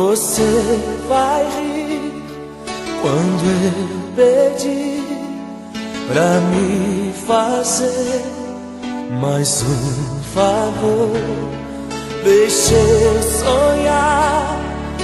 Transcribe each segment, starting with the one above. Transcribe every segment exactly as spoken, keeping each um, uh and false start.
Você vai rir quando eu pedir pra me fazer mais um favor. Deixa eu sonhar,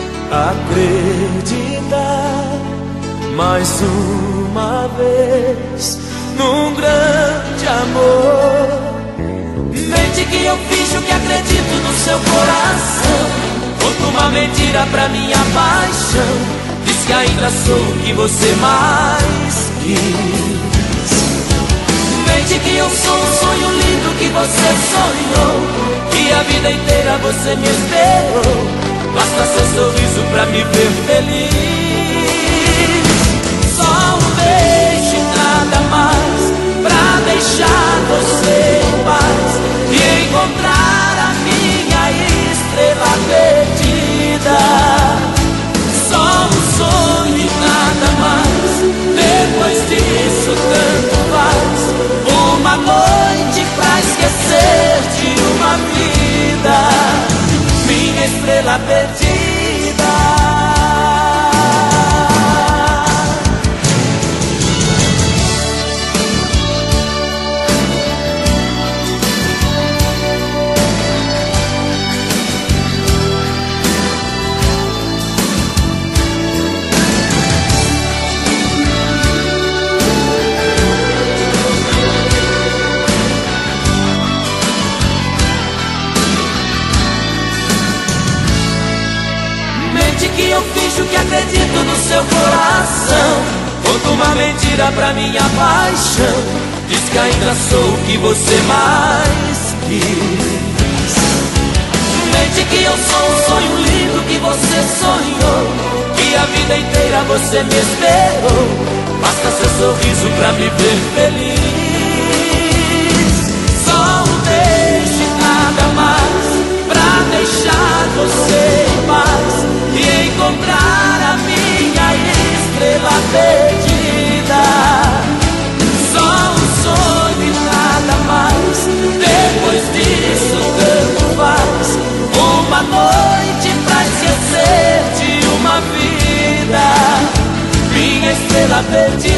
acreditar mais uma vez num grande amor. Mente que eu finjo que acredito no seu coração. Conta uma mentira pra minha paixão. Diz que ainda sou o que você mais quis. Mente que eu sou um sonho lindo que você sonhou, que a vida inteira você me esperou. Basta seu sorriso pra me ver feliz. Só um beijo e nada mais pra deixar você em paz e encontrar a minha estrela perdida. Só um sonho e nada mais. Depois disso tanto faz. Uma noite pra esquecer de uma vida, minha estrela perdida. Que eu finjo que acredito no seu coração. Conto uma mentira pra minha paixão. Diz que ainda sou o que você mais quis. Mente que eu sou um sonho lindo que você sonhou, que a vida inteira você me esperou. Basta seu sorriso pra me ver feliz. Só um beijo e nada mais pra deixar você em paz e encontrar a minha estrela perdida. Só um sonho e nada mais. Depois disso tanto faz. Uma noite pra esquecer de uma vida, minha estrela perdida.